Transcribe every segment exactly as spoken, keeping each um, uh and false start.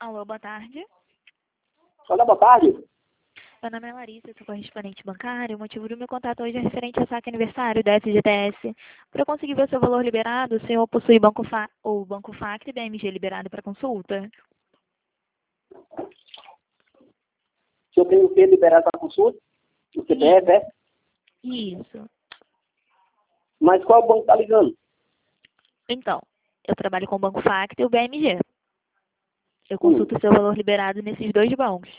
Alô, boa tarde. Olá, boa tarde. Meu nome é Larissa, sou correspondente bancário. O motivo do meu contato hoje é referente ao saque aniversário da F G T S. Para eu conseguir ver o seu valor liberado, o senhor possui banco Fa ou banco Facto e B M G liberado para consulta? Se eu tenho o que liberar para consulta? O C P F, é? Isso. Mas qual banco está ligando? Então, eu trabalho com o banco Facto e o B M G. Eu Hum. consulto o seu valor liberado nesses dois bancos.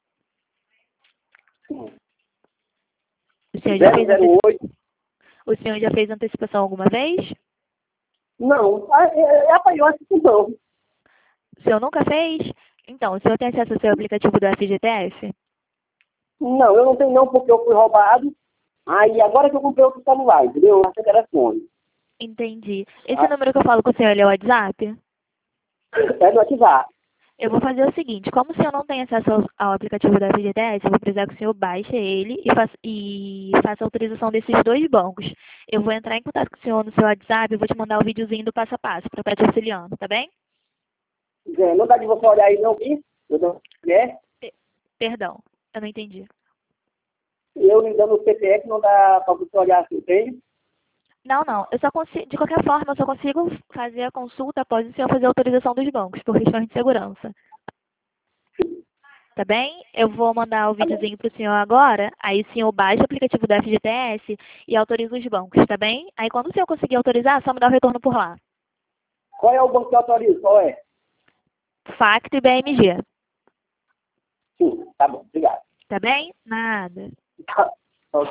Hum. O senhor já fez, ante... oito. o senhor já fez antecipação alguma vez? Não, é, é, é apanhou essa não. O senhor nunca fez? Então, o senhor tem acesso ao seu aplicativo do F G T S? Não, eu não tenho não, porque eu fui roubado. Aí agora que eu comprei outro celular, entendeu? Esse telefone. Entendi. Esse Ah, número que eu falo com o senhor, ele é o WhatsApp? é do WhatsApp. Eu vou fazer o seguinte, como o senhor não tem acesso ao, ao aplicativo da F G T S, eu vou precisar que o senhor baixe ele e faça, e faça a autorização desses dois bancos. Eu vou entrar em contato com o senhor no seu WhatsApp e vou te mandar o videozinho do passo a passo para estar te auxiliando, tá bem? É, não dá de você olhar aí não, que eu não é. Pe- Perdão, eu não entendi. Eu lhe dando o C P F não dá para você olhar assim, entende? Não, não, eu só consigo, de qualquer forma, eu só consigo fazer a consulta após o senhor fazer a autorização dos bancos, por questões de segurança. Tá bem? Eu vou mandar o Tá bom. videozinho pro senhor agora, aí o senhor baixa o aplicativo da F G T S e autoriza os bancos, tá bem? Aí quando o senhor conseguir autorizar, só me dá o retorno por lá. Qual é o banco que autoriza? Qual é? Facto e B M G, Sim, tá bom, obrigado. tá bem? Nada.